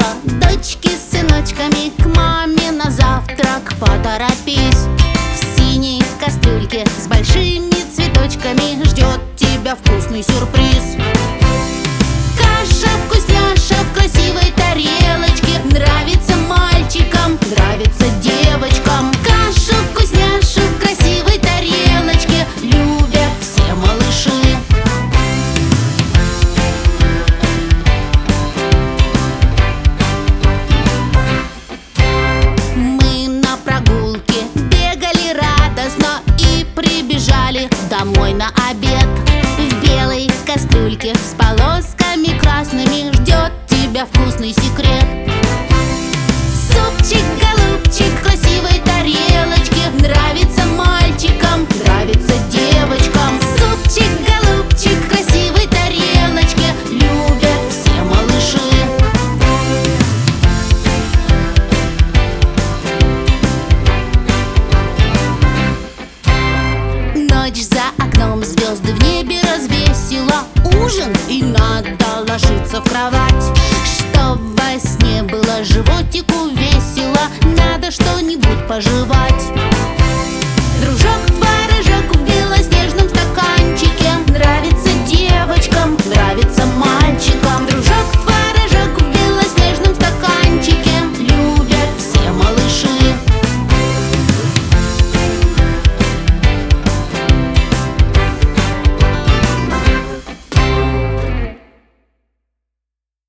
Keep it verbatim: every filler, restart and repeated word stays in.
Дочки с сыночками к маме на завтрак поторопись. В синей кастрюльке с большими цветочками ждет тебя вкусный сюрприз. Каша вкусняша в красивой тарелочке нравится мальчикам, нравится девочкам. Каша вкусняша в красивой тарелочке любят все малыши. Мы на прогулке бегали радостно и прибежали домой на обед. В белой кастрюльке с полосками красными ждет тебя вкусный секрет. Супчик, голубчик в красивой тарелочке нравится мальчикам, нравится девочкам. Супчик, голубчик в красивой тарелочке любят все малыши. Ночь за окном, звезды в небе развесила ужин, и надо ложиться в кровать.